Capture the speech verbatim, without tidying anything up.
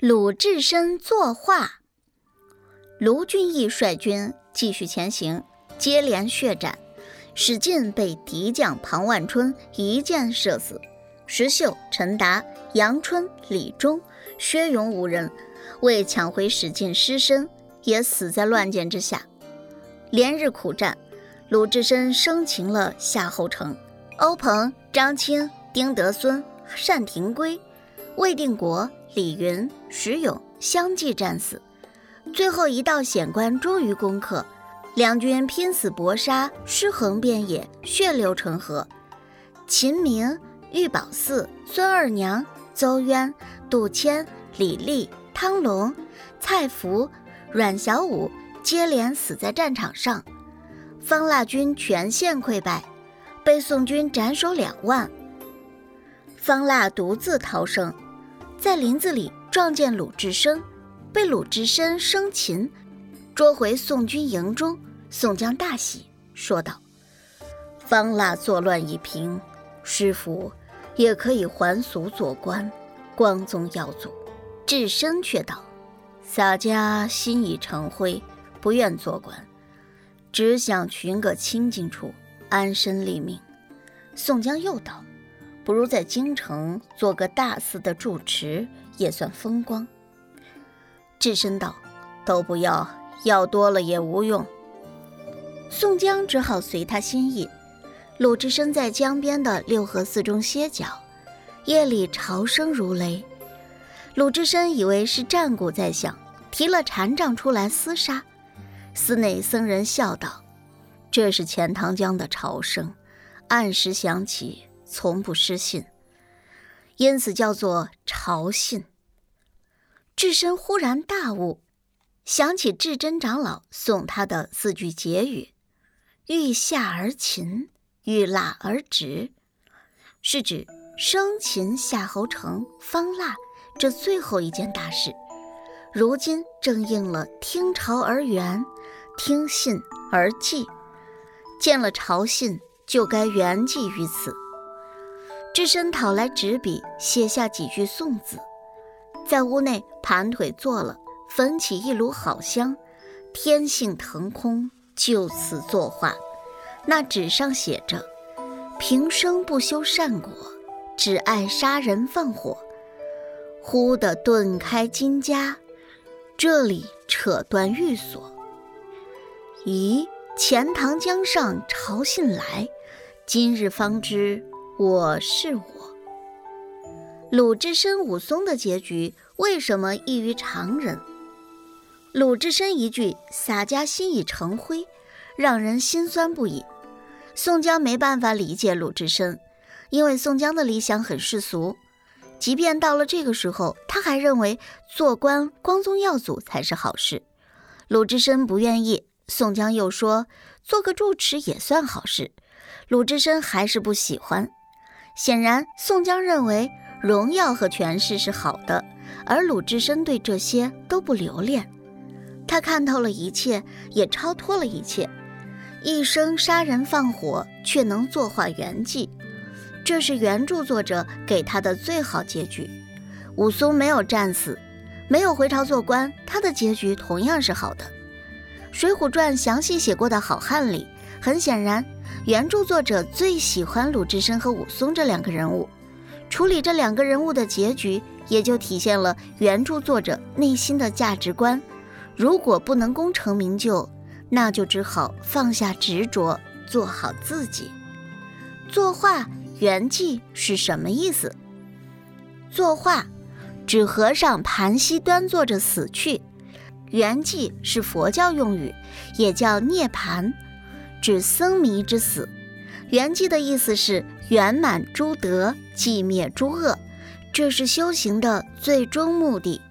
鲁智深作画。卢俊义率军继续前行，接连血战，史进被敌将庞万春一箭射死，石秀、陈达、杨春、李忠、薛勇五人为抢回史进尸身，也死在乱箭之下。连日苦战，鲁智深生擒了夏侯成、欧鹏、张清、丁德孙、单廷圭、魏定国、李云、石勇相继战死。最后一道险关终于攻克，两军拼死搏杀，尸横遍野，血流成河。秦明、玉宝寺、孙二娘、邹渊、杜迁、李立、汤龙、蔡福、阮小五接连死在战场上，方腊军全线溃败，被宋军斩首两万。方腊独自逃生，在林子里撞见鲁智深，被鲁智深生擒，捉回宋军营中。宋江大喜，说道：方腊作乱已平，师父也可以还俗做官，光宗耀祖。智深却道：洒家心已成灰，不愿做官，只想寻个清静处安身立命。宋江又道：不如在京城做个大寺的住持，也算风光。智深道：都不要，要多了也无用。宋江只好随他心意。鲁智深在江边的六合寺中歇脚，夜里潮声如雷。鲁智深以为是战鼓在响，提了禅杖出来厮杀。寺内僧人笑道：这是钱塘江的潮声，按时响起，从不失信，因此叫做潮信。智深忽然大悟，想起智真长老送他的四句结语：欲下而擒，欲腊而止，是指生擒夏侯成、方腊这最后一件大事。如今正应了听潮而圆，听信而济，见了潮信，就该圆济于此。智深讨来纸笔，写下几句宋子，在屋内盘腿坐了，焚起一炉好香，天性腾空，就此作画。那纸上写着：平生不修善果，只爱杀人放火，忽地顿开金枷，这里扯断玉锁。咦，钱塘江上潮信来，今日方知我是我。鲁智深、武松的结局为什么异于常人？鲁智深一句洒家心已成灰，让人心酸不已。宋江没办法理解鲁智深，因为宋江的理想很世俗，即便到了这个时候，他还认为做官光宗耀祖才是好事。鲁智深不愿意，宋江又说做个住持也算好事，鲁智深还是不喜欢。显然宋江认为荣耀和权势是好的，而鲁智深对这些都不留恋。他看透了一切，也超脱了一切，一生杀人放火，却能作画圆寂，这是原著作者给他的最好结局。武松没有战死，没有回朝做官，他的结局同样是好的。水浒传详细写过的好汉里，很显然原著作者最喜欢鲁智深和武松这两个人物，处理这两个人物的结局，也就体现了原著作者内心的价值观。如果不能功成名就，那就只好放下执着，做好自己。作画圆寂是什么意思？作画指和尚盘膝端坐着死去，圆寂是佛教用语，也叫涅槃，指僧迷之死。圆寂的意思是圆满诸德，寂灭诸恶，这是修行的最终目的。